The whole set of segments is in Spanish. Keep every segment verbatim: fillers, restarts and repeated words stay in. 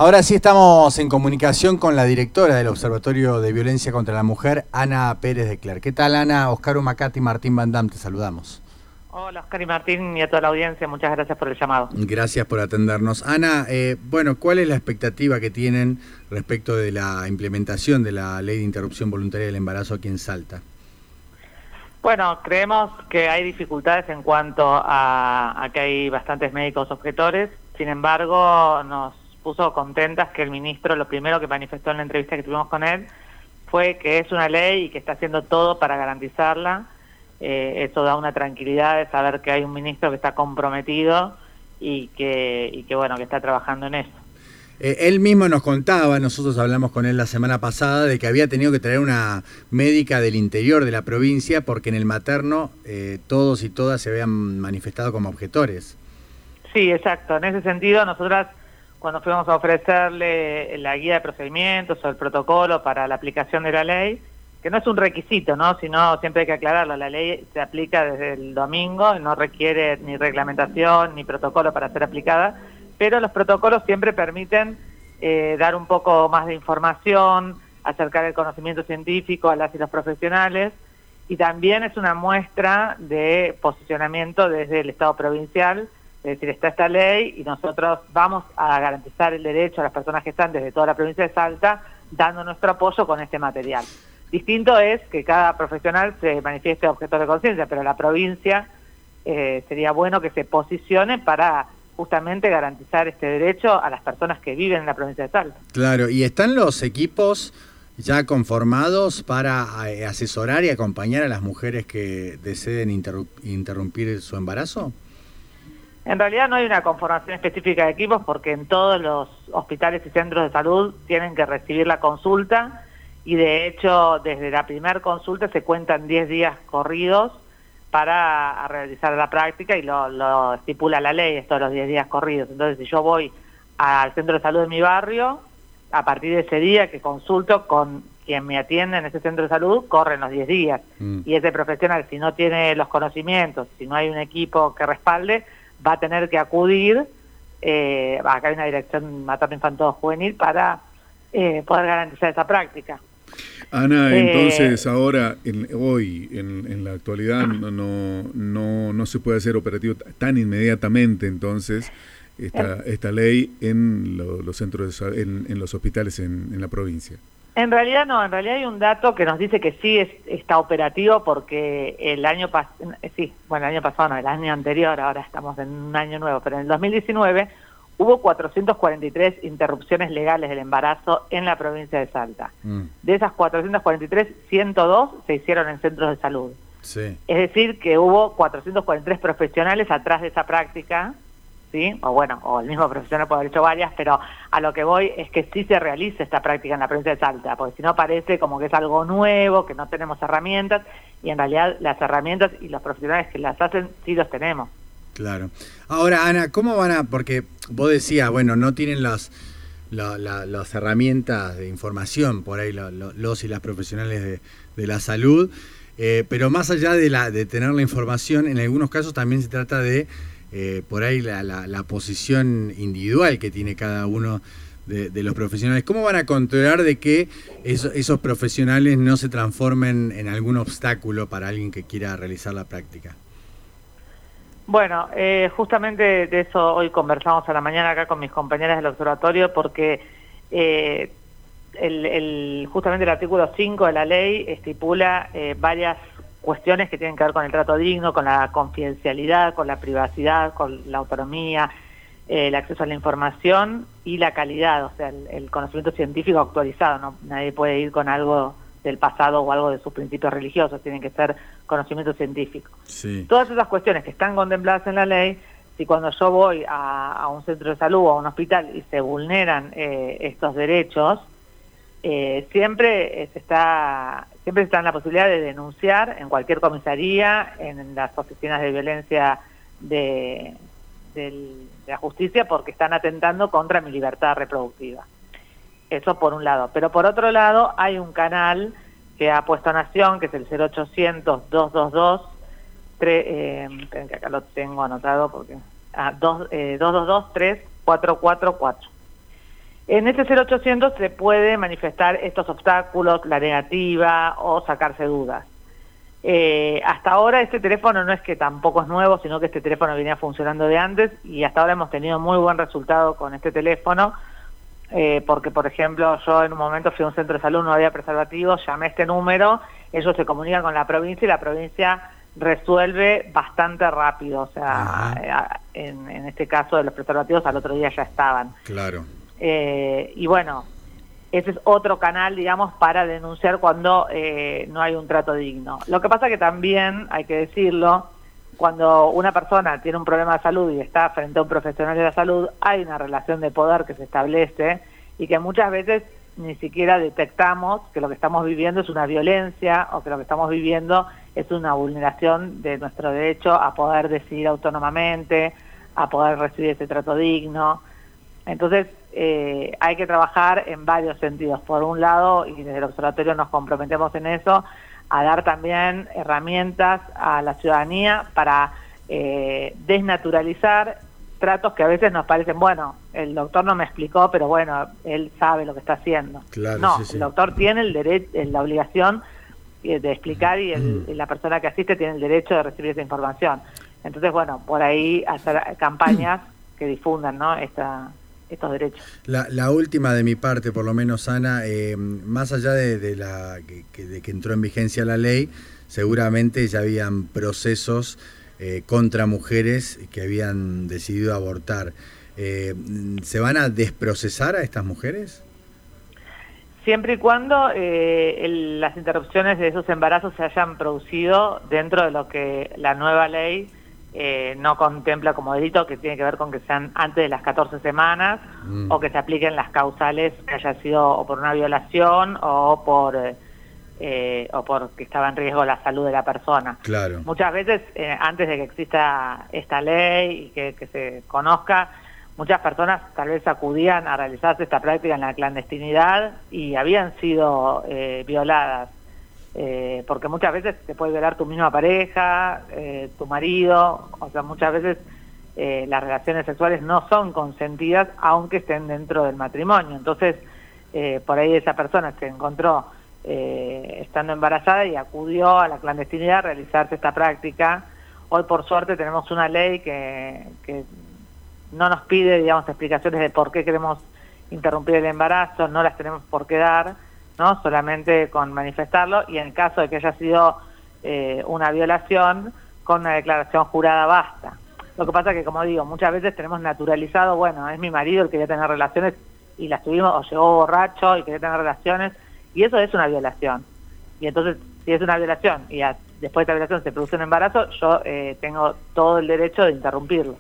Ahora sí estamos en comunicación con la directora del Observatorio de Violencia contra la Mujer, Ana Pérez de Cler. ¿Qué tal, Ana? Oscar Humacati y Martín Van Dam, te saludamos. Hola, Oscar y Martín, y a toda la audiencia, muchas gracias por el llamado. Gracias por atendernos. Ana, eh, bueno, ¿cuál es la expectativa que tienen respecto de la implementación de la Ley de Interrupción Voluntaria del Embarazo aquí en Salta? Bueno, creemos que hay dificultades en cuanto a, a que hay bastantes médicos objetores. Sin embargo, nos puso contentas que el ministro, lo primero que manifestó en la entrevista que tuvimos con él, fue que es una ley y que está haciendo todo para garantizarla. Eh, eso da una tranquilidad de saber que hay un ministro que está comprometido y que, y que bueno, que está trabajando en eso. Eh, él mismo nos contaba, nosotros hablamos con él la semana pasada, de que había tenido que traer una médica del interior de la provincia porque en el materno eh, todos y todas se habían manifestado como objetores. Sí, exacto. En ese sentido, nosotras, cuando fuimos a ofrecerle la guía de procedimientos o el protocolo para la aplicación de la ley, que no es un requisito, ¿no? Sino siempre hay que aclararlo, la ley se aplica desde el domingo, no requiere ni reglamentación ni protocolo para ser aplicada, pero los protocolos siempre permiten eh, dar un poco más de información, acercar el conocimiento científico a las y los profesionales, y también es una muestra de posicionamiento desde el Estado provincial. Es decir, está esta ley y nosotros vamos a garantizar el derecho a las personas que están desde toda la provincia de Salta, dando nuestro apoyo con este material. Distinto es que cada profesional se manifieste objetor de conciencia, pero la provincia eh, sería bueno que se posicione para justamente garantizar este derecho a las personas que viven en la provincia de Salta. Claro, ¿y están los equipos ya conformados para eh, asesorar y acompañar a las mujeres que deseen interru- interrumpir su embarazo? En realidad no hay una conformación específica de equipos porque en todos los hospitales y centros de salud tienen que recibir la consulta y de hecho desde la primera consulta se cuentan diez días corridos para realizar la práctica y lo, lo estipula la ley, estos los diez días corridos. Entonces si yo voy al centro de salud de mi barrio, a partir de ese día que consulto con quien me atiende en ese centro de salud, corren los diez días. Mm. Y ese profesional, si no tiene los conocimientos, si no hay un equipo que respalde, va a tener que acudir, eh, acá hay una dirección materno-infanto-juvenil para eh, poder garantizar esa práctica. Ana, eh, entonces ahora, en, hoy, en, en la actualidad, no, no, no, no se puede hacer operativo tan inmediatamente, entonces, esta, eh, esta ley en lo, los centros, de, en, en los hospitales en, en la provincia. En realidad no, en realidad hay un dato que nos dice que sí es, está operativo porque el año pasado, sí, bueno, el año pasado no, el año anterior, ahora estamos en un año nuevo, pero en el dos mil diecinueve hubo cuatrocientas cuarenta y tres interrupciones legales del embarazo en la provincia de Salta. Mm. De esas cuatrocientas cuarenta y tres, ciento dos se hicieron en centros de salud. Sí. Es decir, que hubo cuatrocientos cuarenta y tres profesionales atrás de esa práctica, ¿sí? O bueno, o el mismo profesional puede haber hecho varias, pero a lo que voy es que sí se realiza esta práctica en la provincia de Salta, porque si no parece como que es algo nuevo, que no tenemos herramientas, y en realidad las herramientas y los profesionales que las hacen sí los tenemos. Claro. Ahora, Ana, ¿cómo van a...? Porque vos decías, bueno, no tienen las, la, la, las herramientas de información, por ahí lo, lo, los y las profesionales de, de la salud, eh, pero más allá de, la, de tener la información, en algunos casos también se trata de, eh, por ahí, la, la, la posición individual que tiene cada uno de, de los profesionales. ¿Cómo van a controlar de que eso, esos profesionales no se transformen en algún obstáculo para alguien que quiera realizar la práctica? Bueno, eh, justamente de eso hoy conversamos a la mañana acá con mis compañeras del observatorio porque eh, el, el, justamente el artículo cinco de la ley estipula eh, varias cuestiones que tienen que ver con el trato digno, con la confidencialidad, con la privacidad, con la autonomía, eh, el acceso a la información y la calidad, o sea, el, el conocimiento científico actualizado. ¿No? Nadie puede ir con algo del pasado o algo de sus principios religiosos, tienen que ser conocimiento científico. Sí. Todas esas cuestiones que están contempladas en la ley, si cuando yo voy a, a un centro de salud o a un hospital y se vulneran eh, estos derechos, eh, siempre se está siempre está en la posibilidad de denunciar en cualquier comisaría, en las oficinas de violencia de, del, de la justicia, porque están atentando contra mi libertad reproductiva. Eso por un lado. Pero por otro lado hay un canal que ha puesto Nación, que es el cero ochocientos, dos dos dos, tres, eh, que acá lo tengo anotado porque ah, dos, eh, dos dos dos, tres cuatro cuatro cuatro. En ese cero ochocientos se puede manifestar estos obstáculos, la negativa o sacarse dudas. Eh, hasta ahora este teléfono no es que tampoco es nuevo, sino que este teléfono venía funcionando de antes y hasta ahora hemos tenido muy buen resultado con este teléfono, eh, porque por ejemplo yo en un momento fui a un centro de salud, no había preservativos, llamé a este número, ellos se comunican con la provincia y la provincia resuelve bastante rápido, o sea, eh, en, en este caso de los preservativos al otro día ya estaban. Claro. Eh, y bueno, ese es otro canal, digamos, para denunciar cuando eh, no hay un trato digno. Lo que pasa que también, hay que decirlo, cuando una persona tiene un problema de salud y está frente a un profesional de la salud, hay una relación de poder que se establece y que muchas veces ni siquiera detectamos que lo que estamos viviendo es una violencia o que lo que estamos viviendo es una vulneración de nuestro derecho a poder decidir autónomamente, a poder recibir ese trato digno. Entonces, eh, hay que trabajar en varios sentidos. Por un lado, y desde el observatorio nos comprometemos en eso, a dar también herramientas a la ciudadanía para eh, desnaturalizar tratos que a veces nos parecen, bueno, el doctor no me explicó, pero bueno, él sabe lo que está haciendo. Claro, no, sí, sí. El doctor tiene el derecho, la obligación de explicar y, el, y la persona que asiste tiene el derecho de recibir esa información. Entonces, bueno, por ahí hacer campañas que difundan, ¿no?, esta... estos derechos. La, la última de mi parte, por lo menos, Ana, eh, más allá de, de, la, que, de que entró en vigencia la ley, seguramente ya habían procesos eh, contra mujeres que habían decidido abortar. Eh, ¿Se van a desprocesar a estas mujeres? Siempre y cuando eh, el, las interrupciones de esos embarazos se hayan producido dentro de lo que la nueva ley Eh, no contempla como delito, que tiene que ver con que sean antes de las catorce semanas mm. o que se apliquen las causales que haya sido o por una violación o por eh, o porque estaba en riesgo la salud de la persona. Claro. Muchas veces, eh, antes de que exista esta ley y que, que se conozca, muchas personas tal vez acudían a realizarse esta práctica en la clandestinidad y habían sido eh, violadas. Eh, porque muchas veces te puede violar tu misma pareja, eh, tu marido, o sea, muchas veces eh, las relaciones sexuales no son consentidas aunque estén dentro del matrimonio. Entonces, eh, por ahí esa persona se encontró eh, estando embarazada y acudió a la clandestinidad a realizarse esta práctica. Hoy, por suerte, tenemos una ley que, que no nos pide, digamos, explicaciones de por qué queremos interrumpir el embarazo, no las tenemos por qué dar, ¿no?, solamente con manifestarlo, y en el caso de que haya sido eh, una violación, con una declaración jurada basta. Lo que pasa que, como digo, muchas veces tenemos naturalizado, bueno, es mi marido el que quería tener relaciones y las tuvimos, o llegó borracho y quería tener relaciones, y eso es una violación. Y entonces, si es una violación y a, después de esta violación se produce un embarazo, yo eh, tengo todo el derecho de interrumpirlo.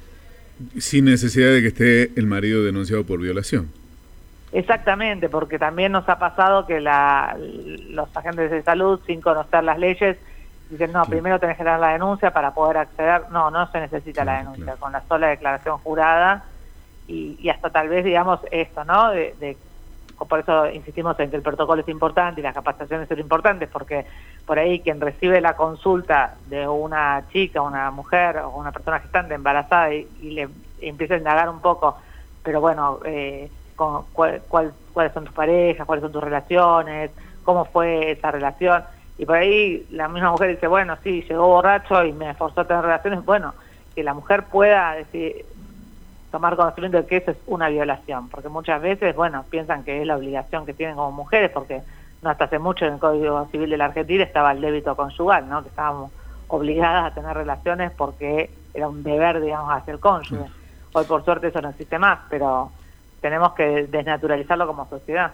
Sin necesidad de que esté el marido denunciado por violación. Exactamente, porque también nos ha pasado que la, los agentes de salud, sin conocer las leyes, dicen, no, sí. primero tenés que dar la denuncia para poder acceder. No, no se necesita sí, la denuncia, claro. Con la sola declaración jurada y, y hasta tal vez, digamos, esto, ¿no? De, de, por eso insistimos en que el protocolo es importante y las capacitaciones son importantes, porque por ahí quien recibe la consulta de una chica, una mujer o una persona gestante embarazada y, y le y empieza a indagar un poco, pero bueno, eh, Con cuál, cuál, cuáles son tus parejas, cuáles son tus relaciones, cómo fue esa relación, y por ahí la misma mujer dice, bueno, sí, llegó borracho y me forzó a tener relaciones. Bueno, que la mujer pueda decir, tomar conocimiento de que eso es una violación, porque muchas veces, bueno, piensan que es la obligación que tienen como mujeres, porque no hasta hace mucho en el Código Civil de la Argentina estaba el débito conyugal, ¿no?, que estábamos obligadas a tener relaciones porque era un deber, digamos, hacia el cónyuge. Hoy por suerte eso no existe más, pero tenemos que desnaturalizarlo como sociedad.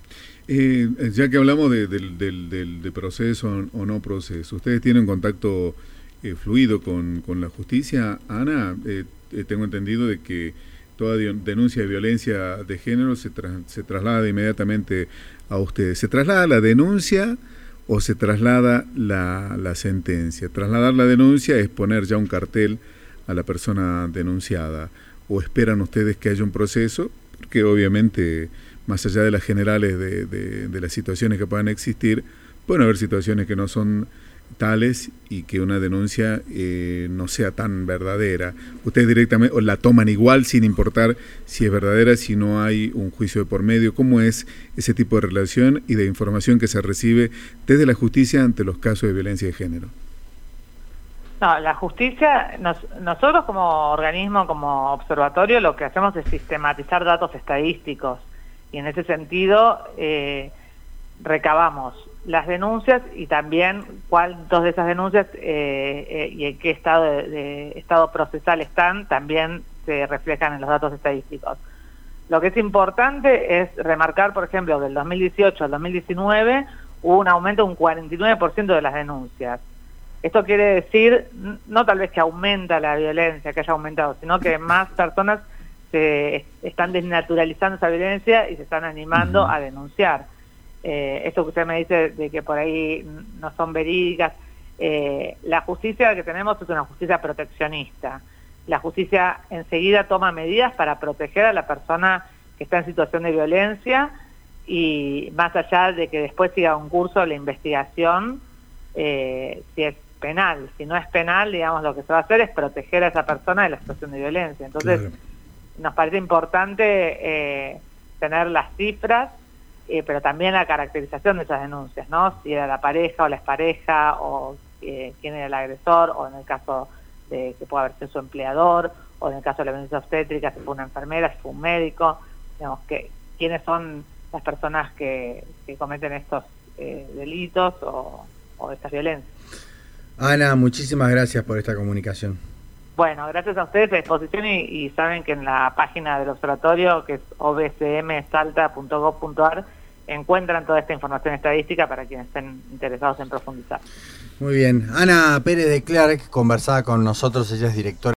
Eh, ya que hablamos de, de, de, de, de proceso o no proceso, ¿ustedes tienen contacto eh, fluido con, con la justicia, Ana? Eh, eh, tengo entendido de que toda denuncia de violencia de género se, tra se traslada inmediatamente a ustedes. ¿Se traslada la denuncia o se traslada la, la sentencia? Trasladar la denuncia es poner ya un cartel a la persona denunciada. ¿O esperan ustedes que haya un proceso? Porque obviamente, más allá de las generales de, de, de las situaciones que puedan existir, pueden haber situaciones que no son tales y que una denuncia eh, no sea tan verdadera. Ustedes directamente o la toman igual sin importar si es verdadera, si no hay un juicio de por medio. ¿Cómo es ese tipo de relación y de información que se recibe desde la justicia ante los casos de violencia de género? No, la justicia, nos, nosotros como organismo, como observatorio, lo que hacemos es sistematizar datos estadísticos y en ese sentido eh, recabamos las denuncias y también cuántas de esas denuncias eh, eh, y en qué estado de, de estado procesal están, también se reflejan en los datos estadísticos. Lo que es importante es remarcar, por ejemplo, del dos mil dieciocho al dos mil diecinueve hubo un aumento de un cuarenta y nueve por ciento de las denuncias. Esto quiere decir, no tal vez que aumenta la violencia, que haya aumentado, sino que más personas se están desnaturalizando esa violencia y se están animando uh-huh. a denunciar. Eh, esto que usted me dice de que por ahí no son verídicas, eh, la justicia que tenemos es una justicia proteccionista. La justicia enseguida toma medidas para proteger a la persona que está en situación de violencia y más allá de que después siga un curso de la investigación, eh, si es penal. Si no es penal, digamos, lo que se va a hacer es proteger a esa persona de la situación de violencia. Entonces, claro. nos parece importante eh, tener las cifras, Eh, pero también la caracterización de esas denuncias, ¿no? Si era la pareja o la expareja, o eh, quién era el agresor, o en el caso de que pueda haber sido su empleador, o en el caso de la violencia obstétrica, si fue una enfermera, si fue un médico, digamos, que quiénes son las personas que, que cometen estos eh, delitos o, o estas violencias. Ana, muchísimas gracias por esta comunicación. Bueno, gracias a ustedes a disposición y, y saben que en la página del observatorio, que es o b c m salta punto gob punto a r, encuentran toda esta información estadística para quienes estén interesados en profundizar. Muy bien. Ana Pérez de Clark conversaba con nosotros, ella es directora